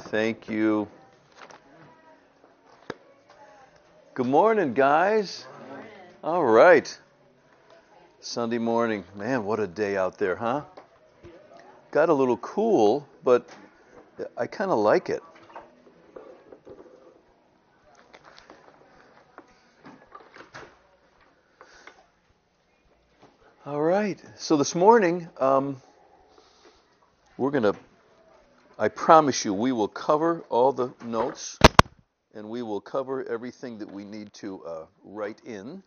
Thank you. Good morning, guys. All right. Sunday morning. Man, what a day out there, huh? Got a little cool, but I kind of like it. All right. So this morning, I promise you, we will cover all the notes and we will cover everything that we need to write in.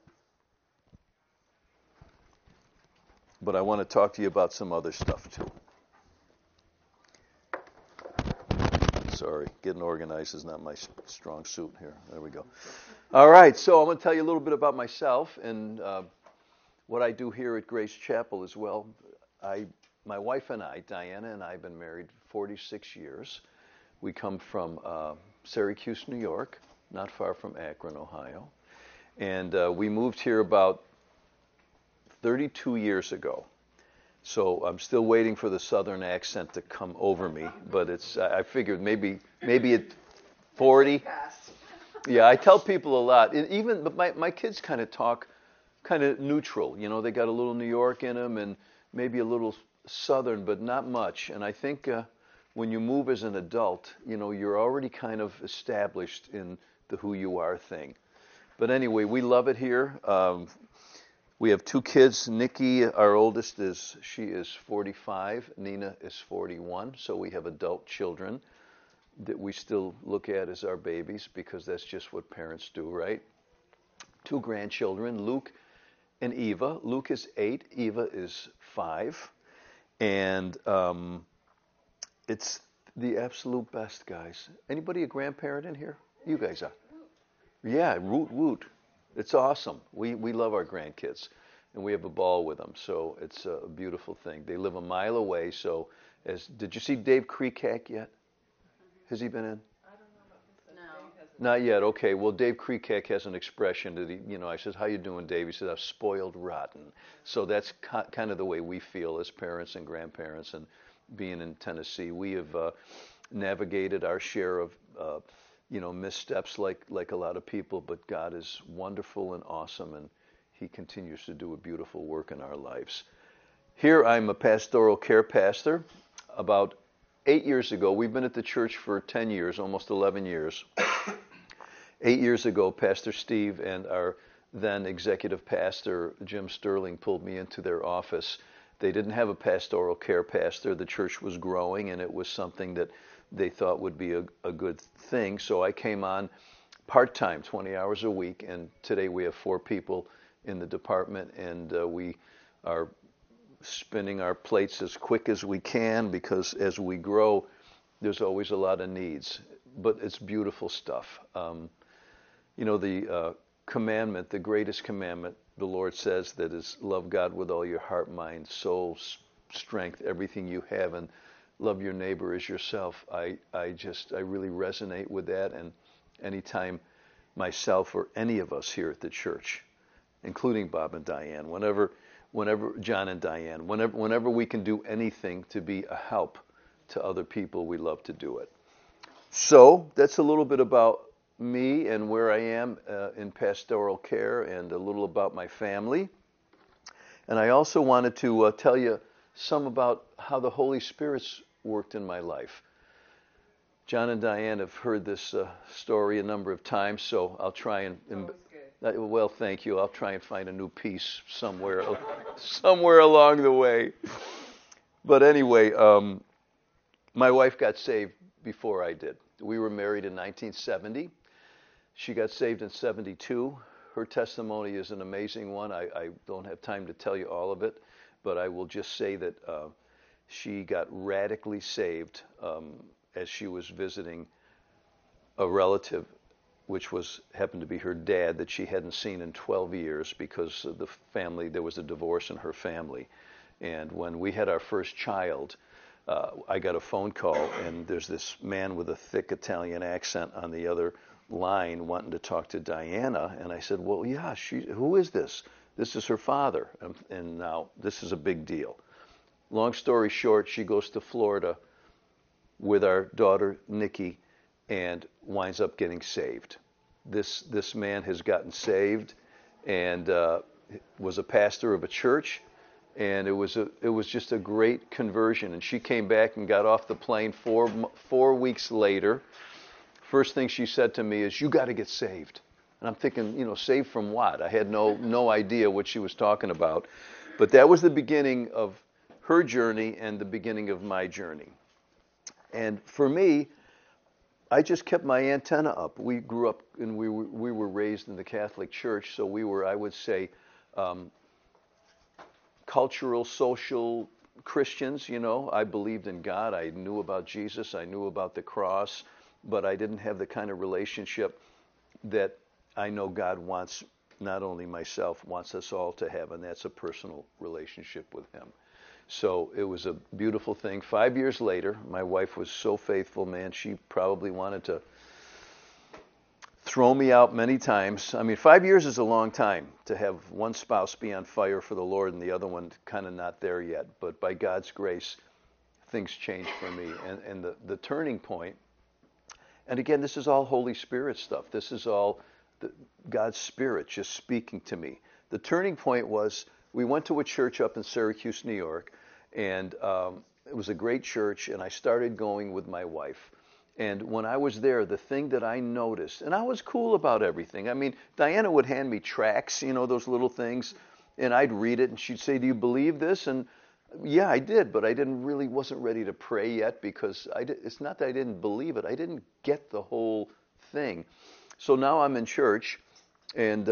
But I want to talk to you about some other stuff too. Sorry, getting organized is not my strong suit here. There we go. All right, so I'm going to tell you a little bit about myself and what I do here at Grace Chapel as well. My wife and I, Diana and I, have been married 46 years. We come from Syracuse, New York, not far from Akron, Ohio. And we moved here about 32 years ago. So I'm still waiting for the southern accent to come over me, but I figured maybe at 40. Yeah, I tell people a lot. But my kids kind of talk kind of neutral. You know, they got a little New York in them and maybe a little southern, but not much. And I think when you move as an adult, you know, you're already kind of established in the who you are thing. But anyway, we love it here. We have two kids. Nikki, our oldest, she is 45. Nina is 41. So we have adult children that we still look at as our babies because that's just what parents do, right? Two grandchildren, Luke and Eva. Luke is 8. Eva is 5. And it's the absolute best, guys. Anybody a grandparent in here? You guys are. Yeah, woot woot. It's awesome. We love our grandkids, and we have a ball with them. So it's a beautiful thing. They live a mile away. So, did you see Dave Kreekak yet? Has he been in? I don't know about this. No. Not yet. Okay. Well, Dave Kreekak has an expression that I said, "How you doing, Dave?" He said, "I'm spoiled rotten." So that's kind of the way we feel as parents and grandparents, and being in Tennessee, we have navigated our share of missteps like a lot of people, but God is wonderful and awesome, and He continues to do a beautiful work in our lives. Here I'm a pastoral care pastor. About 8 years ago, we've been at the church for 10 years, almost 11 years. 8 years ago, Pastor Steve and our then executive pastor, Jim Sterling, pulled me into their office. They didn't have a pastoral care pastor. The church was growing, and it was something that they thought would be a good thing. So I came on part-time, 20 hours a week, and today we have 4 people in the department, and we are spinning our plates as quick as we can because as we grow, there's always a lot of needs. But it's beautiful stuff. The commandment, the greatest commandment, the Lord says that is love God with all your heart, mind, soul, strength, everything you have, and love your neighbor as yourself. I really resonate with that, and anytime myself or any of us here at the church, including Bob and Diane, whenever John and Diane, whenever we can do anything to be a help to other people, we love to do it. So that's a little bit about me and where I am in pastoral care, and a little about my family. And I also wanted to tell you some about how the Holy Spirit's worked in my life. John and Diane have heard this story a number of times, so I'll try and well, thank you. I'll try and find a new piece somewhere along the way. But anyway, my wife got saved before I did. We were married in 1970. She got saved in 72. Her testimony is an amazing one. I don't have time to tell you all of it, but I will just say that she got radically saved as she was visiting a relative, which happened to be her dad, that she hadn't seen in 12 years because of there was a divorce in her family. And when we had our first child, I got a phone call, and there's this man with a thick Italian accent on the other line wanting to talk to Diana. And I said, well, yeah, who is this? This is her father. And now this is a big deal. Long story short, she goes to Florida with our daughter Nikki and winds up getting saved. This man has gotten saved and was a pastor of a church, and it was just a great conversion. And she came back and got off the plane 4 weeks later. First thing she said to me is, "You got to get saved." And I'm thinking, saved from what? I had no idea what she was talking about. But that was the beginning of her journey and the beginning of my journey. And for me, I just kept my antenna up. We grew up and we were raised in the Catholic Church, so we were, I would say, cultural, social Christians. I believed in God. I knew about Jesus. I knew about the cross, but I didn't have the kind of relationship that I know God wants, not only myself, wants us all to have, and that's a personal relationship with Him. So it was a beautiful thing. 5 years later, my wife was so faithful, man, she probably wanted to throw me out many times. I mean, 5 years is a long time to have one spouse be on fire for the Lord and the other one kind of not there yet. But by God's grace, things changed for me. And the turning point, and again, this is all Holy Spirit stuff. This is all God's Spirit just speaking to me. The turning point was we went to a church up in Syracuse, New York, and it was a great church, and I started going with my wife. And when I was there, the thing that I noticed, and I was cool about everything. I mean, Diana would hand me tracts, those little things, and I'd read it, and she'd say, "Do you believe this?" And yeah, I did, but I wasn't ready to pray yet because it's not that I didn't believe it. I didn't get the whole thing. So now I'm in church, and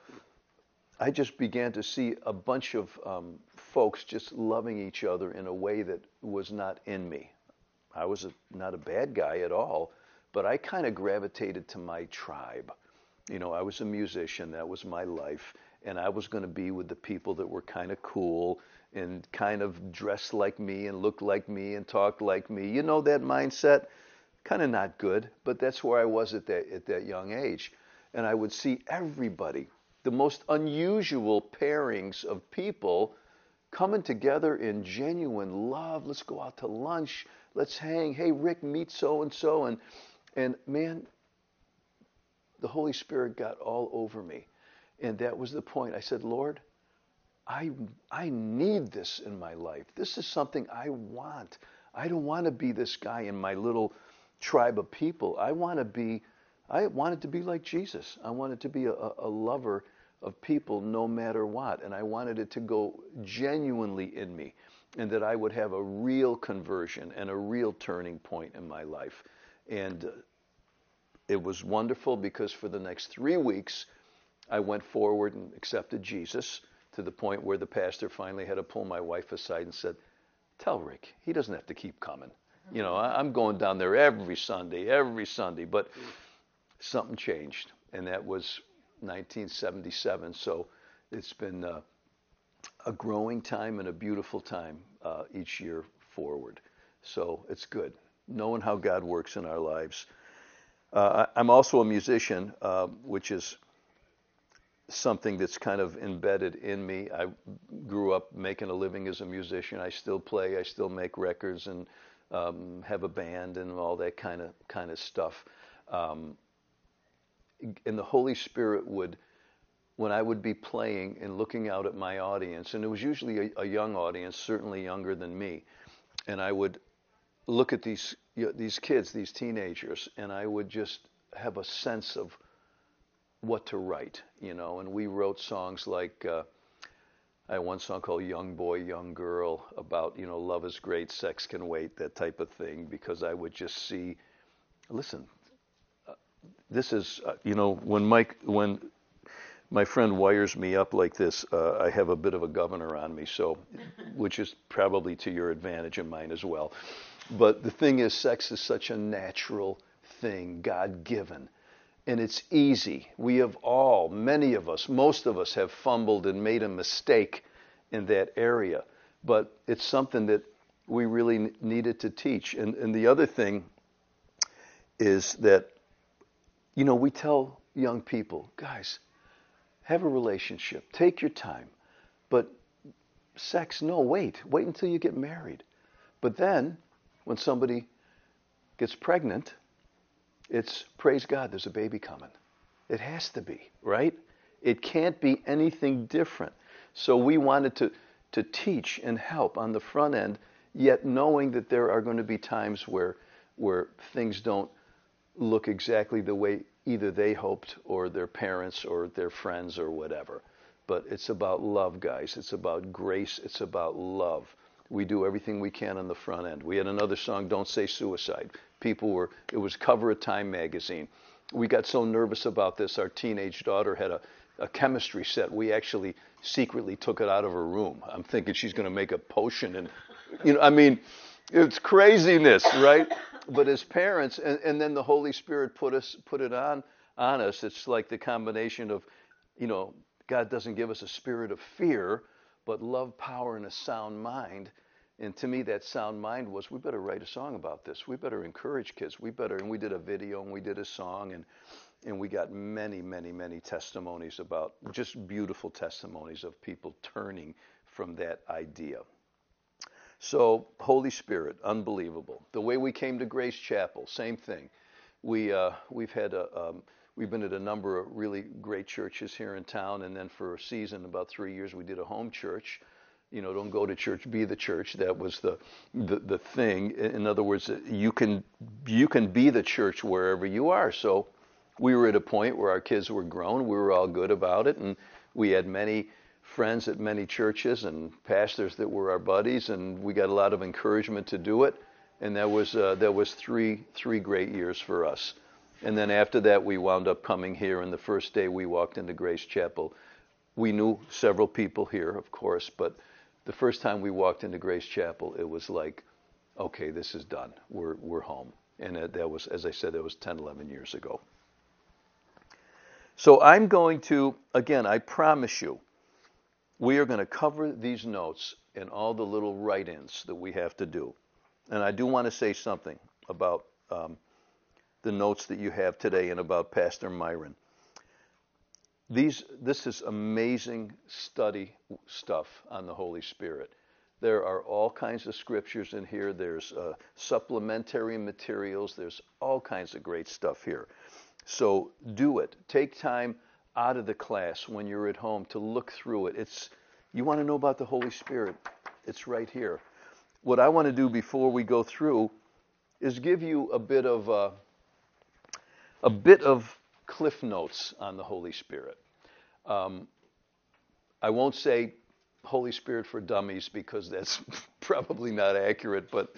I just began to see a bunch of folks just loving each other in a way that was not in me. I was not a bad guy at all, but I kind of gravitated to my tribe. I was a musician. That was my life. And I was going to be with the people that were kind of cool and kind of dressed like me and looked like me and talked like me. That mindset? Kind of not good, but that's where I was at that young age. And I would see everybody, the most unusual pairings of people coming together in genuine love. Let's go out to lunch. Let's hang. Hey, Rick, meet so-and-so. And man, the Holy Spirit got all over me. And that was the point. I said, Lord, I need this in my life. This is something I want. I don't want to be this guy in my little tribe of people. I wanted to be like Jesus. I wanted to be a lover of people no matter what. And I wanted it to go genuinely in me, and that I would have a real conversion and a real turning point in my life. And it was wonderful because for the next 3 weeks, I went forward and accepted Jesus to the point where the pastor finally had to pull my wife aside and said, "Tell Rick, he doesn't have to keep coming. I'm going down there every Sunday. But something changed, and that was 1977. So it's been a growing time and a beautiful time each year forward. So it's good, knowing how God works in our lives. I'm also a musician, which is something that's kind of embedded in me. I grew up making a living as a musician. I still play. I still make records and have a band and all that kind of stuff. And the Holy Spirit would, when I would be playing and looking out at my audience, and it was usually a young audience, certainly younger than me, and I would look at these kids, these teenagers, and I would just have a sense of what to write, and we wrote songs like, I had one song called Young Boy, Young Girl, about, love is great, sex can wait, that type of thing, because I would just see, listen, this is, when my friend wires me up like this, I have a bit of a governor on me, so, which is probably to your advantage and mine as well. But the thing is, sex is such a natural thing, God-given, and it's easy. We have all, many of us, most of us have fumbled and made a mistake in that area, but it's something that we really needed to teach. And the other thing is that, we tell young people, guys, have a relationship, take your time, but sex, no, wait until you get married. But then, when somebody gets pregnant, it's praise God, there's a baby coming. It has to be, right? It can't be anything different. So we wanted to teach and help on the front end, yet knowing that there are going to be times where things don't look exactly the way either they hoped or their parents or their friends or whatever. But it's about love, guys. It's about grace. It's about love. We do everything we can on the front end. We had another song, Don't Say Suicide. It was cover of Time magazine. We got so nervous about this, our teenage daughter had a chemistry set. We actually secretly took it out of her room. I'm thinking she's going to make a potion and, it's craziness, right? But as parents, and then the Holy Spirit put it on us. It's like the combination of, God doesn't give us a spirit of fear, but love, power, and a sound mind. And to me, that sound mind was, we better write a song about this. We better encourage kids. And we did a video and we did a song, and we got many, many, many testimonies about, just beautiful testimonies of people turning from that idea. So, Holy Spirit, unbelievable. The way we came to Grace Chapel, same thing. We've been at a number of really great churches here in town, and then for a season, about 3 years, we did a home church. Don't go to church, be the church. That was the thing. In other words, you can be the church wherever you are. So we were at a point where our kids were grown. We were all good about it, and we had many friends at many churches and pastors that were our buddies, and we got a lot of encouragement to do it. And that was three great years for us. And then after that, we wound up coming here. And the first day we walked into Grace Chapel, we knew several people here, of course, but the first time we walked into Grace Chapel, it was like, okay, this is done. We're home. And that was, as I said, that was 10, 11 years ago. So I'm going to, again, I promise you, we are going to cover these notes and all the little write-ins that we have to do. And I do want to say something about the notes that you have today and about Pastor Myron. This is amazing study stuff on the Holy Spirit. There are all kinds of scriptures in here. There's supplementary materials. There's all kinds of great stuff here. So do it. Take time out of the class when you're at home to look through it. You want to know about the Holy Spirit? It's right here. What I want to do before we go through is give you a bit of cliff notes on the Holy Spirit. I won't say Holy Spirit for dummies because that's probably not accurate, but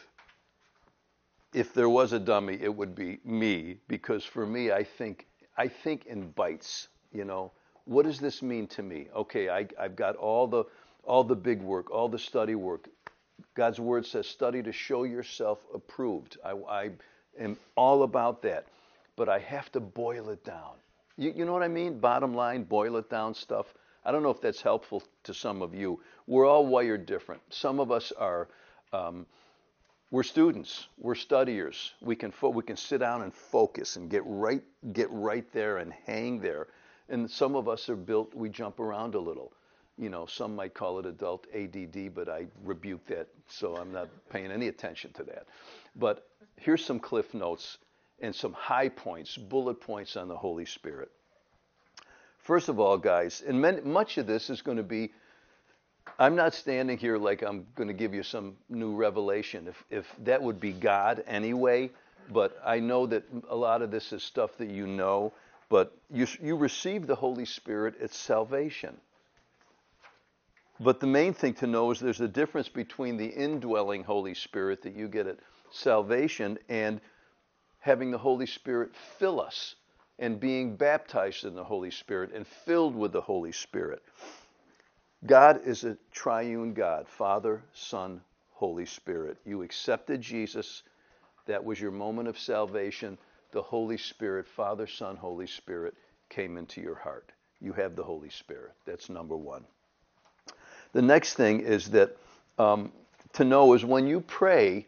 if there was a dummy, it would be me, because for me, I think in bites. What does this mean to me? Okay, I've got all the big work, all the study work. God's word says, study to show yourself approved. I am all about that, but I have to boil it down. You know what I mean? Bottom line, boil it down stuff. I don't know if that's helpful to some of you. We're all wired different. Some of us are, we're students, we're studiers. We can sit down and focus and get right there and hang there. And some of us are built, we jump around a little. Some might call it adult ADD, but I rebuke that, so I'm not paying any attention to that. But here's some cliff notes and some high points, bullet points on the Holy Spirit. First of all, guys, and much of this is going to be, I'm not standing here like I'm going to give you some new revelation. If that would be God anyway, but I know that a lot of this is stuff that you know, but you receive the Holy Spirit at salvation. But the main thing to know is there's a difference between the indwelling Holy Spirit that you get at salvation and having the Holy Spirit fill us and being baptized in the Holy Spirit and filled with the Holy Spirit. God is a triune God, Father, Son, Holy Spirit. You accepted Jesus. That was your moment of salvation. The Holy Spirit, Father, Son, Holy Spirit, came into your heart. You have the Holy Spirit. That's number one. The next thing is that to know is when you pray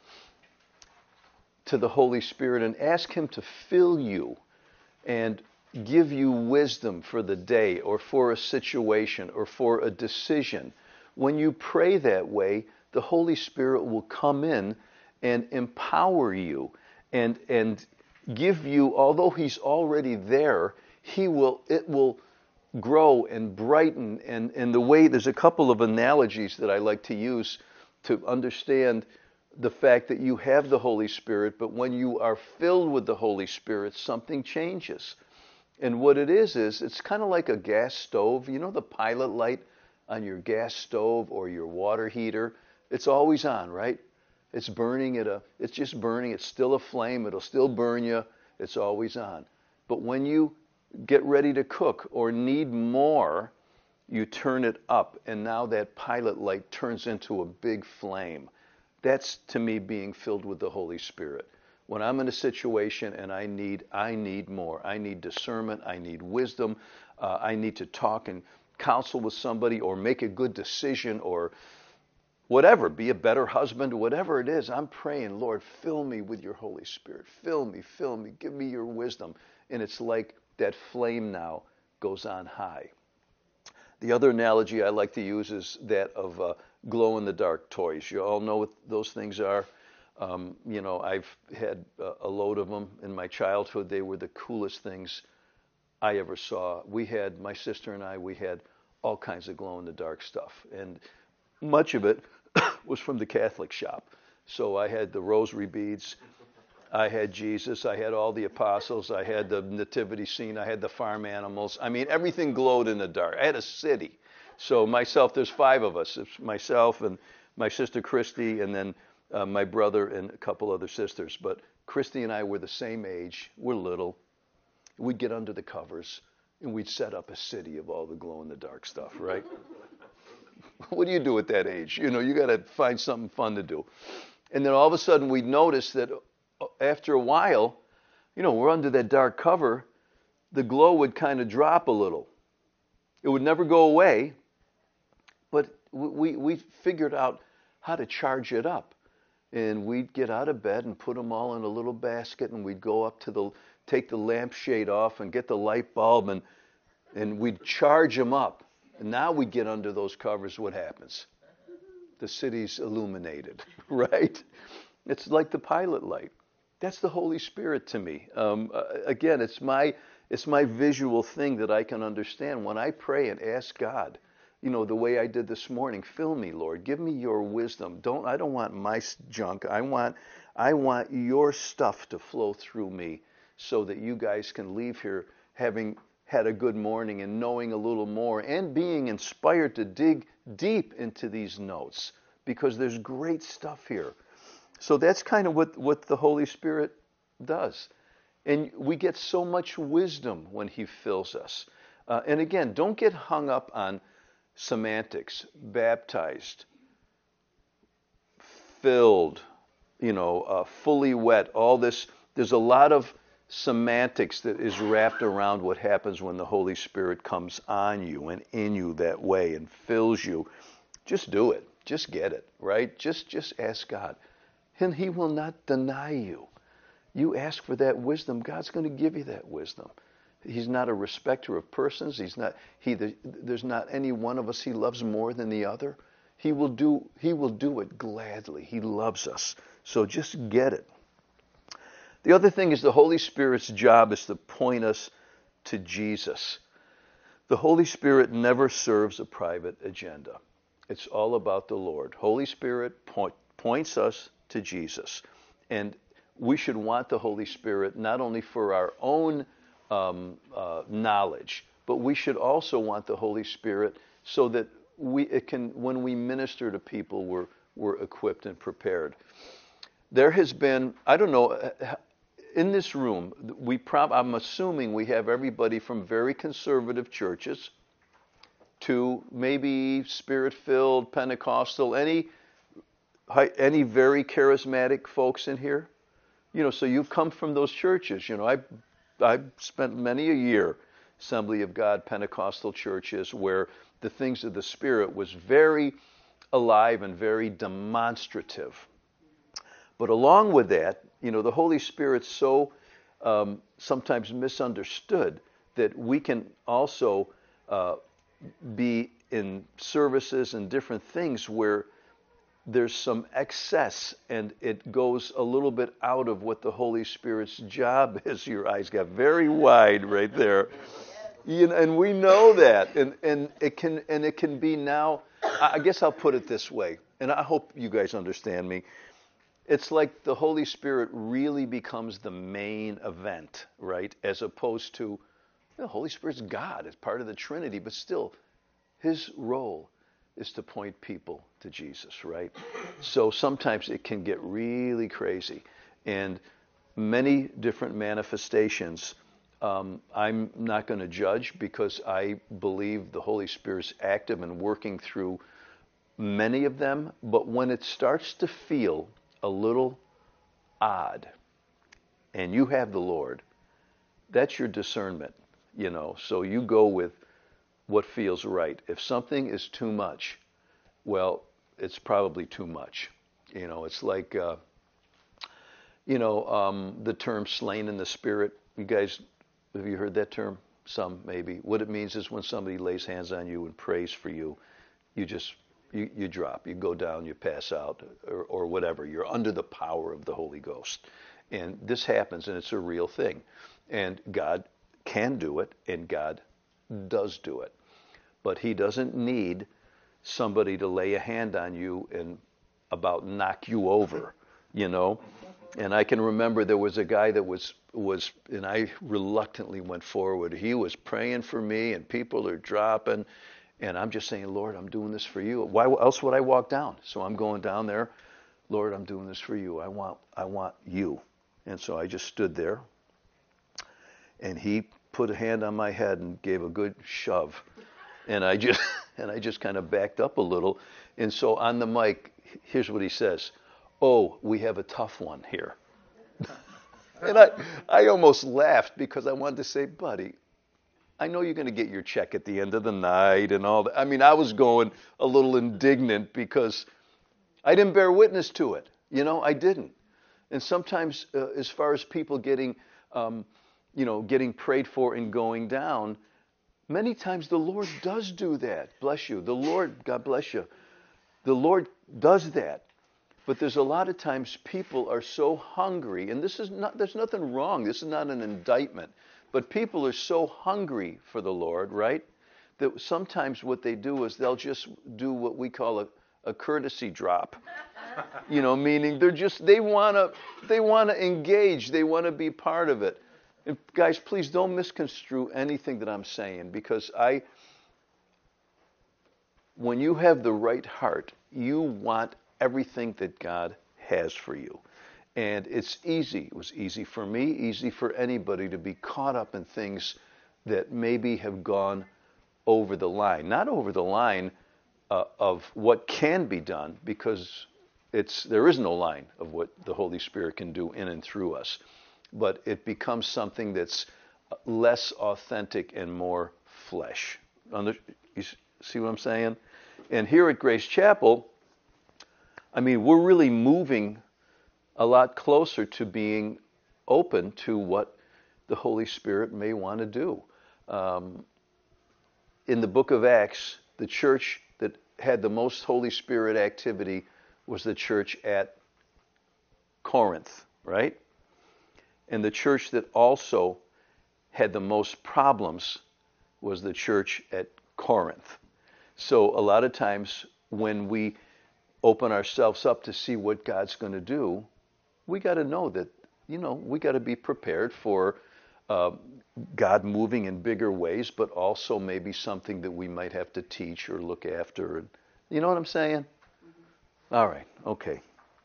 to the Holy Spirit and ask Him to fill you and give you wisdom for the day or for a situation or for a decision, when you pray that way, the Holy Spirit will come in and empower you and give you, although he's already there, it will grow and brighten. And the way, there's a couple of analogies that I like to use to understand the fact that you have the Holy Spirit, but when you are filled with the Holy Spirit, something changes. And what it is it's kind of like a gas stove. You know the pilot light on your gas stove or your water heater? It's always on, right? It's burning it's just burning. It's still a flame. It'll still burn you. It's always on. But when you get ready to cook or need more, you turn it up, and now that pilot light turns into a big flame. That's, to me, being filled with the Holy Spirit. When I'm in a situation and I need more. I need discernment. I need wisdom. I need to talk and counsel with somebody or make a good decision or whatever, be a better husband, whatever it is. I'm praying, Lord, fill me with your Holy Spirit. Fill me, give me your wisdom. And it's like that flame now goes on high. The other analogy I like to use is that of glow-in-the-dark toys. You all know what those things are. I've had a load of them in my childhood. They were the coolest things I ever saw. My sister and I, we had all kinds of glow-in-the-dark stuff. And much of it was from the Catholic shop. So I had the rosary beads. I had Jesus. I had all the apostles. I had the nativity scene. I had the farm animals. I mean, everything glowed in the dark. I had a city. So there's 5 of us. It's myself and my sister Christy, and then my brother and a couple other sisters. But Christy and I were the same age. We're little. We'd get under the covers, and we'd set up a city of all the glow-in-the-dark stuff, right? What do you do at that age? You got to find something fun to do. And then all of a sudden we'd notice that after a while, we're under that dark cover, the glow would kind of drop a little. It would never go away, but we figured out how to charge it up. And we'd get out of bed and put them all in a little basket, and we'd go up take the lampshade off and get the light bulb, and we'd charge them up. And now we get under those covers, what happens? The city's illuminated, right? It's like the pilot light. That's the Holy Spirit to me. Again, it's my visual thing that I can understand. When I pray and ask God, the way I did this morning, fill me, Lord, give me your wisdom. I don't want my junk. I want your stuff to flow through me so that you guys can leave here having had a good morning and knowing a little more and being inspired to dig deep into these notes because there's great stuff here. So that's kind of what the Holy Spirit does. And we get so much wisdom when he fills us. And again, don't get hung up on semantics, baptized, filled, fully wet, all this. There's a lot of semantics that is wrapped around what happens when the Holy Spirit comes on you and in you that way and fills you. Just do it. Just get it, right? Just ask God. And he will not deny you. You ask for that wisdom, God's going to give you that wisdom. He's not a respecter of persons. There's not any one of us he loves more than the other. He will do it gladly. He loves us. So just get it. The other thing is the Holy Spirit's job is to point us to Jesus. The Holy Spirit never serves a private agenda. It's all about the Lord. Holy Spirit points us to Jesus. And we should want the Holy Spirit not only for our own knowledge, but we should also want the Holy Spirit so that when we minister to people, we're equipped and prepared. There has been, I don't know, in this room, I'm assuming we have everybody from very conservative churches to maybe Spirit-filled, Pentecostal, any very charismatic folks in here. So you've come from those churches. I've spent many a year, Assembly of God, Pentecostal churches, where the things of the Spirit was very alive and very demonstrative. But along with that, the Holy Spirit's so sometimes misunderstood that we can also be in services and different things where there's some excess and it goes a little bit out of what the Holy Spirit's job is. Your eyes got very wide right there. And we know that. And it can be now, I guess I'll put it this way, and I hope you guys understand me. It's like the Holy Spirit really becomes the main event, right? As opposed to the Holy Spirit's God, it's part of the Trinity, but still, his role is to point people to Jesus, right? So sometimes it can get really crazy. And many different manifestations, I'm not going to judge because I believe the Holy Spirit's active and working through many of them. But when it starts to feel a little odd and you have the Lord, that's your discernment, So you go with what feels right. If something is too much, well, it's probably too much. It's like, the term slain in the spirit. You guys, have you heard that term? Some, maybe. What it means is when somebody lays hands on you and prays for you, you just, you drop, you go down, you pass out, or whatever. You're under the power of the Holy Ghost. And this happens, and it's a real thing. And God can do it, and God does do it. But he doesn't need somebody to lay a hand on you and about knock you over, And I can remember there was a guy that was, and I reluctantly went forward. He was praying for me, and people are dropping, and I'm just saying, Lord, I'm doing this for you. Why else would I walk down? So I'm going down there. Lord, I'm doing this for you. I want you. And so I just stood there, and he put a hand on my head and gave a good shove. And I just kind of backed up a little. And so on the mic, here's what he says. Oh, we have a tough one here. And I almost laughed because I wanted to say, buddy, I know you're going to get your check at the end of the night and all that. I mean, I was going a little indignant because I didn't bear witness to it. I didn't. And sometimes as far as people getting prayed for and going down, many times the Lord does do that. Bless you. The Lord, God bless you. The Lord does that. But there's a lot of times people are so hungry, and there's nothing wrong. This is not an indictment. But people are so hungry for the Lord, right? That sometimes what they do is they'll just do what we call a courtesy drop. Meaning they want to engage. They want to be part of it. And guys, please don't misconstrue anything that I'm saying, because when you have the right heart, you want everything that God has for you. And it's easy. It was easy for me, easy for anybody to be caught up in things that maybe have gone over the line. Not over the line of what can be done, because there is no line of what the Holy Spirit can do in and through us. But it becomes something that's less authentic and more flesh. You see what I'm saying? And here at Grace Chapel, we're really moving a lot closer to being open to what the Holy Spirit may want to do. In the book of Acts, the church that had the most Holy Spirit activity was the church at Corinth, right? And the church that also had the most problems was the church at Corinth. So a lot of times when we open ourselves up to see what God's going to do, we got to know that, we got to be prepared for God moving in bigger ways, but also maybe something that we might have to teach or look after. You know what I'm saying? Mm-hmm. All right. Okay.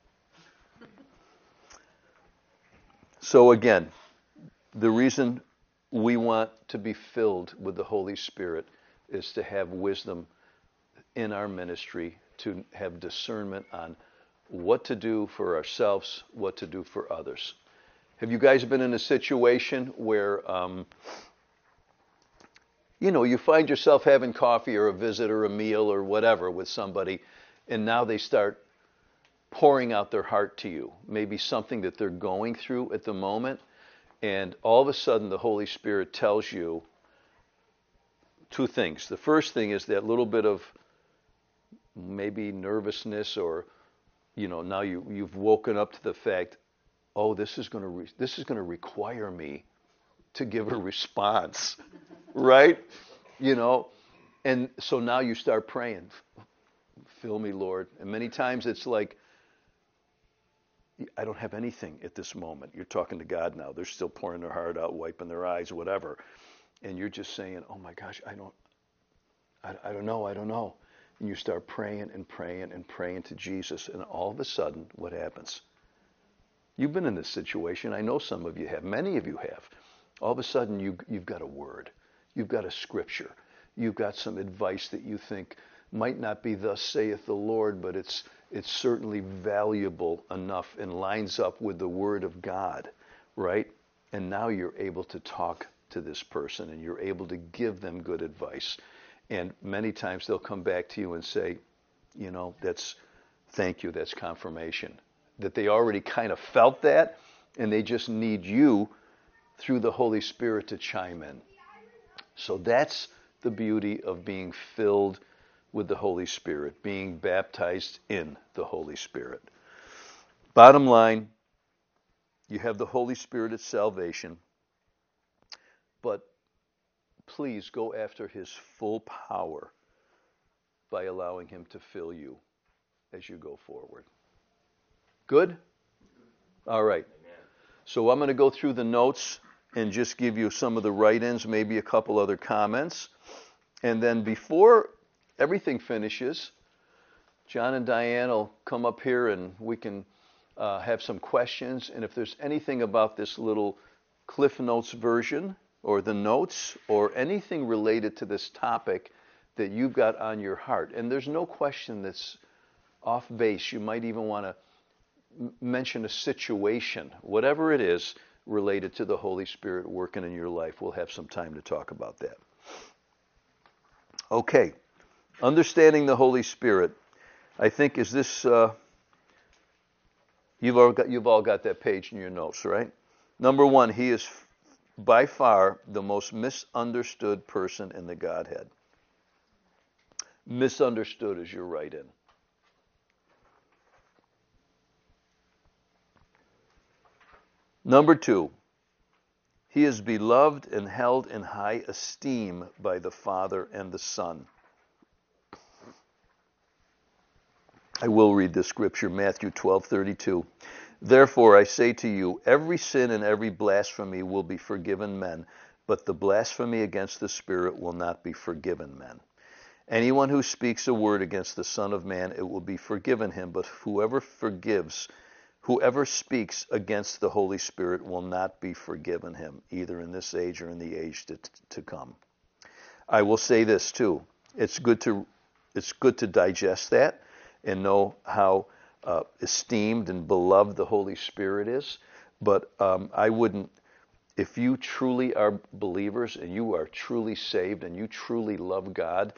So again, the reason we want to be filled with the Holy Spirit is to have wisdom in our ministry, to have discernment on what to do for ourselves, what to do for others. Have you guys been in a situation where, you find yourself having coffee or a visit or a meal or whatever with somebody, and now they start pouring out their heart to you, maybe something that they're going through at the moment, and all of a sudden the Holy Spirit tells you two things. The first thing is that little bit of maybe nervousness or now you've woken up to the fact, oh, this is going to require me to give a response, right? And so now you start praying, fill me, Lord. And many times it's like, I don't have anything at this moment. You're talking to God now. They're still pouring their heart out, wiping their eyes, whatever. And you're just saying, oh my gosh, I don't know. And you start praying and praying and praying to Jesus. And all of a sudden, what happens? You've been in this situation. I know some of you have. Many of you have. All of a sudden, you've got a word. You've got a scripture. You've got some advice that you think might not be thus saith the Lord, but it's certainly valuable enough and lines up with the Word of God, right? And now you're able to talk to this person and you're able to give them good advice. And many times they'll come back to you and say, thank you, that's confirmation. That they already kind of felt that, and they just need you through the Holy Spirit to chime in. So that's the beauty of being filled with the Holy Spirit, being baptized in the Holy Spirit. Bottom line, you have the Holy Spirit at salvation, but please go after his full power by allowing him to fill you as you go forward. Good? All right. So I'm going to go through the notes and just give you some of the write-ins, maybe a couple other comments. And then before everything finishes, John and Diane will come up here and we can have some questions. And if there's anything about this little Cliff Notes version or the notes or anything related to this topic that you've got on your heart, and there's no question that's off base, you might even want to mention a situation, whatever it is related to the Holy Spirit working in your life. We'll have some time to talk about that. Okay. Understanding the Holy Spirit, I think, is this, you've all got that page in your notes, right? Number one, he is by far the most misunderstood person in the Godhead. Misunderstood is your write-in. Number two, he is beloved and held in high esteem by the Father and the Son. I will read this scripture, Matthew 12:32. Therefore I say to you, every sin and every blasphemy will be forgiven men, but the blasphemy against the Spirit will not be forgiven men. Anyone who speaks a word against the Son of Man, it will be forgiven him, but whoever speaks against the Holy Spirit will not be forgiven him, either in this age or in the age to come. I will say this too. It's good to digest that and know how esteemed and beloved the Holy Spirit is. But I wouldn't, if you truly are believers and you are truly saved and you truly love God,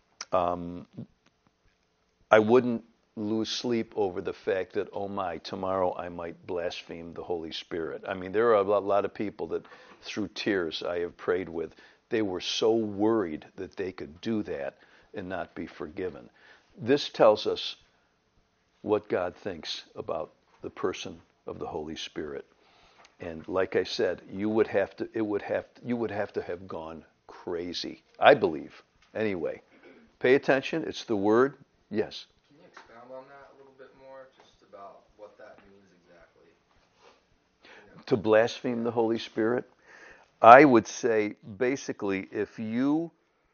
I wouldn't lose sleep over the fact that, oh my, tomorrow I might blaspheme the Holy Spirit. I mean, there are a lot of people that through tears I have prayed with. They were so worried that they could do that and not be forgiven. This tells us what God thinks about the person of the Holy Spirit. And like I said, you would have to have gone crazy, I believe. Anyway, pay attention. It's the Word. Yes. Can you expound on that a little bit more, just about what that means exactly? To blaspheme the Holy Spirit? I would say, basically, if you,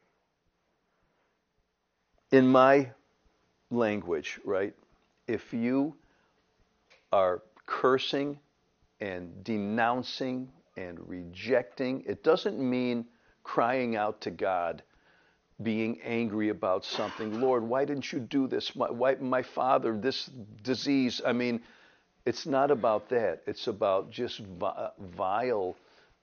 in my language, right, if you are cursing and denouncing and rejecting, it doesn't mean crying out to God, being angry about something. Lord, why didn't you do this? My father, this disease. I mean, it's not about that. It's about just vile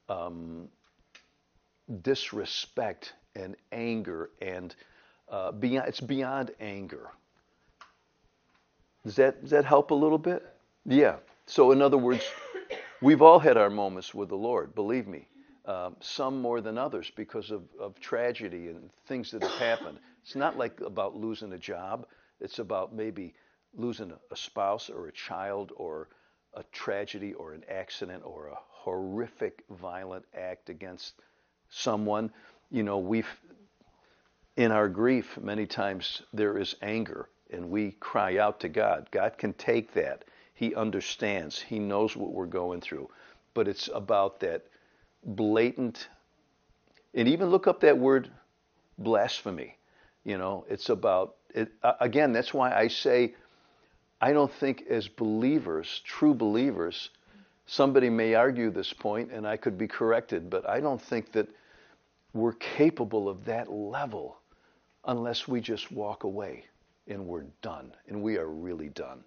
disrespect and anger, and it's beyond anger. Does that help a little bit? Yeah. So in other words, we've all had our moments with the Lord, believe me. Some more than others because of tragedy and things that have happened. It's not like about losing a job. It's about maybe losing a spouse or a child or a tragedy or an accident or a horrific violent act against someone, we've in our grief many times there is anger and we cry out to God. God can take that. He understands. He knows what we're going through. But it's about that blatant, and even look up that word blasphemy. It's about it. Again, that's why I say I don't think as believers, true believers, somebody may argue this point and I could be corrected, but I don't think that we're capable of that level unless we just walk away and we're done, and we are really done.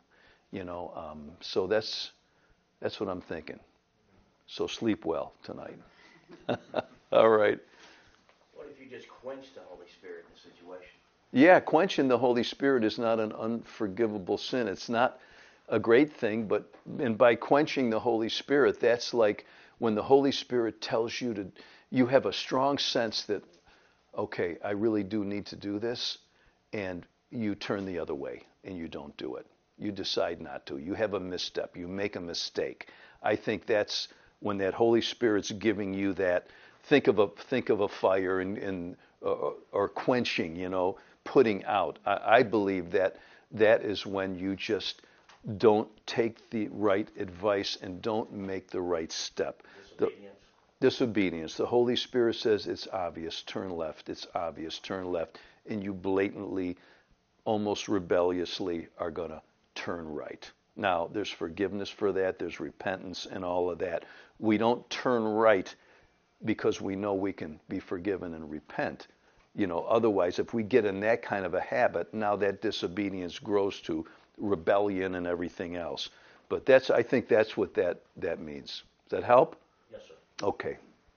So that's what I'm thinking. So sleep well tonight. All right. What if you just quench the Holy Spirit in the situation? Yeah, quenching the Holy Spirit is not an unforgivable sin. It's not a great thing, and by quenching the Holy Spirit, that's like when the Holy Spirit tells you you have a strong sense that, okay, I really do need to do this, and you turn the other way and you don't do it. You decide not to. You have a misstep. You make a mistake. I think that's when that Holy Spirit's giving you that. Think of a fire or quenching, putting out. I believe that is when you just don't take the right advice and don't make the right step. Disobedience. The Holy Spirit says it's obvious, turn left. It's obvious, turn left. And you blatantly, almost rebelliously are going to turn right. Now, there's forgiveness for that. There's repentance and all of that. We don't turn right because we know we can be forgiven and repent. Otherwise, if we get in that kind of a habit, now that disobedience grows to rebellion and everything else. But I think that's what that means. Does that help? Yes, sir. Okay.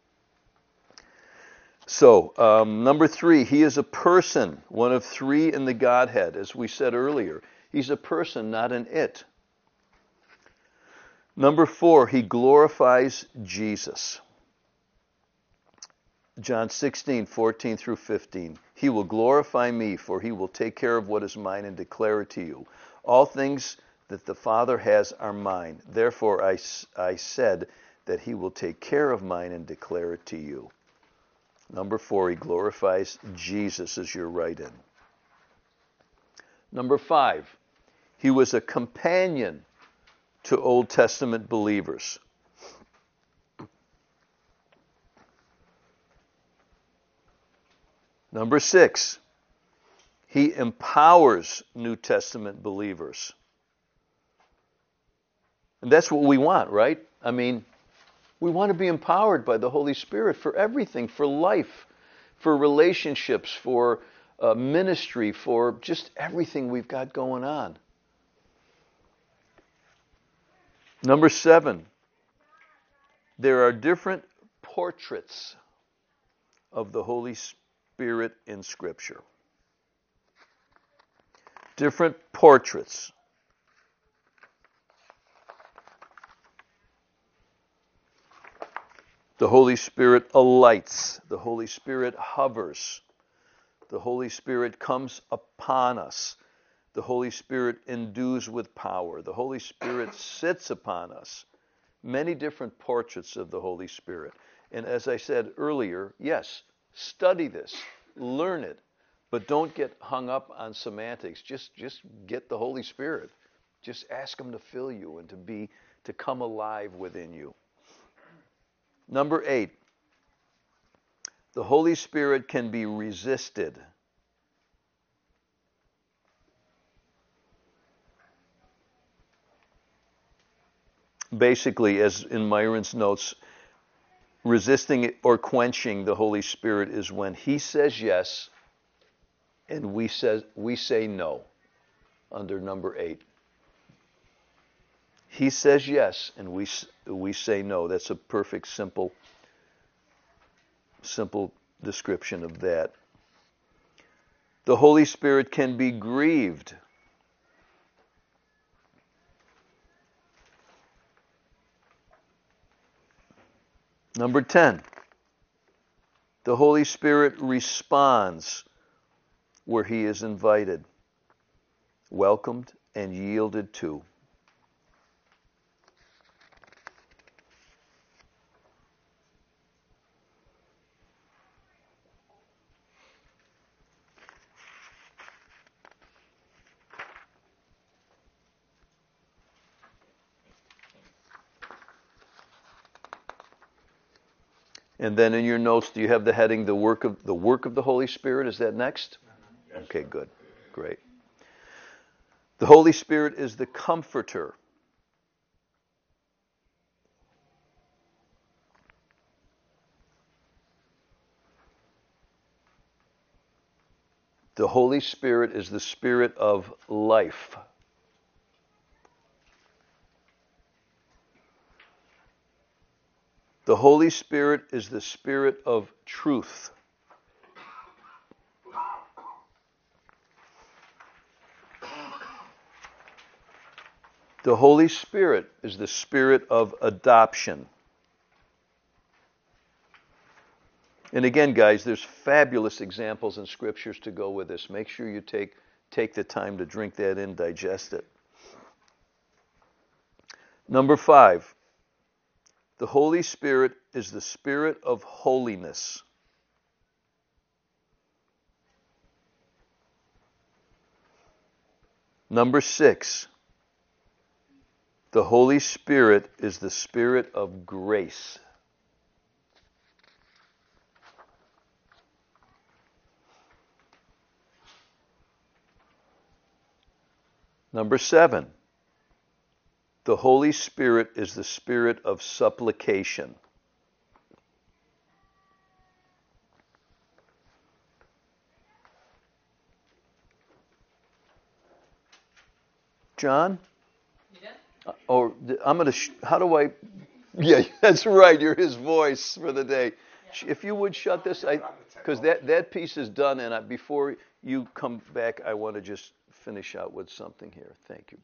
So, number 3, he is a person, one of 3 in the Godhead, as we said earlier. He's a person, not an it. Number 4, he glorifies Jesus. John 16:14 through 15. He will glorify me, for he will take care of what is mine and declare it to you. All things that the Father has are mine. Therefore I said that he will take care of mine and declare it to you. Number 4, he glorifies Jesus as you're right in. Number 5, he was a companion to Old Testament believers. Number 6, he empowers New Testament believers. And that's what we want, right? I mean, we want to be empowered by the Holy Spirit for everything, for life, for relationships, for ministry, for just everything we've got going on. Number 7, there are different portraits of the Holy Spirit in Scripture. Different portraits. The Holy Spirit alights. The Holy Spirit hovers. The Holy Spirit comes upon us. The Holy Spirit endues with power. The Holy Spirit sits upon us. Many different portraits of the Holy Spirit. And as I said earlier, yes, study this, learn it, but don't get hung up on semantics. Just get the Holy Spirit. Just ask him to fill you and to come alive within you. Number 8, the Holy Spirit can be resisted. Basically, as in Myron's notes, resisting or quenching the Holy Spirit is when he says yes and we say no, under number 8. He says yes and we say no. That's a perfect, simple description of that. The Holy Spirit can be grieved. Number 10, the Holy Spirit responds where he is invited, welcomed, and yielded to. And then in your notes, do you have the heading, the work of the Holy Spirit? Is that next? Yes, Okay, sir. good. Great. The Holy Spirit is the comforter. The Holy Spirit is the spirit of life. The Holy Spirit is the spirit of truth. The Holy Spirit is the spirit of adoption. And again, guys, there's fabulous examples in scriptures to go with this. Make sure you take the time to drink that in, digest it. Number 5, the Holy Spirit is the spirit of holiness. Number 6, the Holy Spirit is the spirit of grace. Number 7, the Holy Spirit is the spirit of supplication. John? Yeah. Or I'm going to, how do I, yeah, that's right, you're his voice for the day. Yeah. If you would shut this, because that piece is done, and before you come back, I want to just finish out with something here. Thank you.